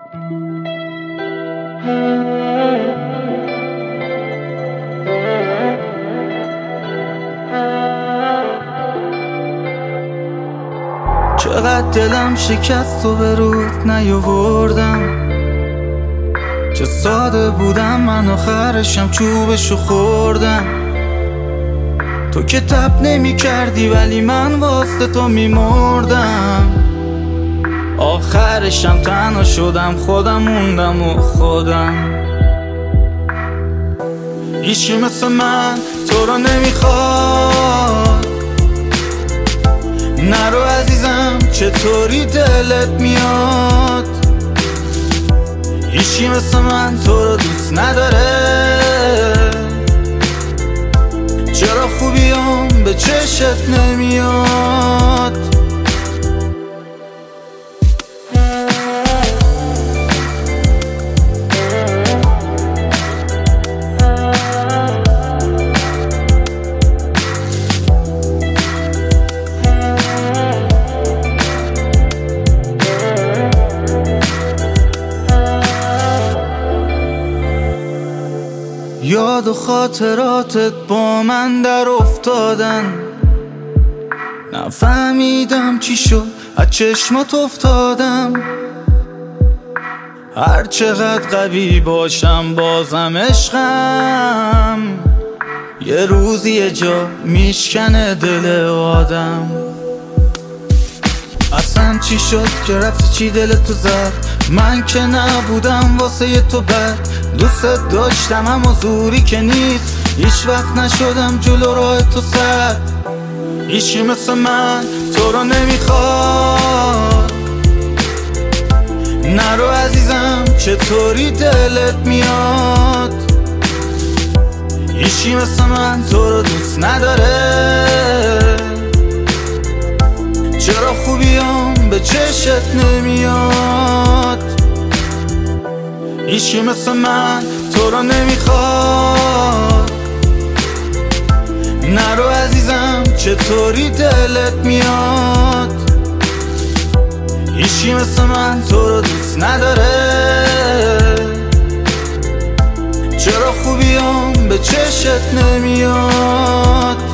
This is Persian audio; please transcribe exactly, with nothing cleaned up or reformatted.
چقدر دلم شکست و به رود نیاوردم، چه ساده بودم من آخرشم چوبشو خوردم. تو که تب نمی کردی ولی من واسه تو می مردم، آخرشم تنها شدم خودم موندم و خودم. هیچی مثل من تو رو نمیخواد، نرو عزیزم چطوری دلت میاد. هیچی مثل من تو رو دوست نداره، چرا خوبیام به چشت نمیاد. یاد و خاطراتت با من در افتادن، نفهمیدم چی شد از چشمات افتادم. هر چقدر قوی باشم بازم عشقم، یه روزی یه جا میشکنه دل آدم. اصلا چی شد که رفتی چی دلتو زد؟ من که نبودم واسه تو بد، دوست داشتم اما زوری که نیست، هیچ وقت نشدم جلو راه تو سر. هیچی مثل من تو رو نمیخواد، نرو عزیزم چطوری دلت میاد. هیچی مثل من تو رو دوست نداره، چرا خوبیام به چشت نمیاد. هیچی مثل من تو رو نمیخواد، نرو عزیزم چطوری دلت میاد. هیچی مثل من تو رو دوست نداره، چرا خوبیام به چشت نمیاد.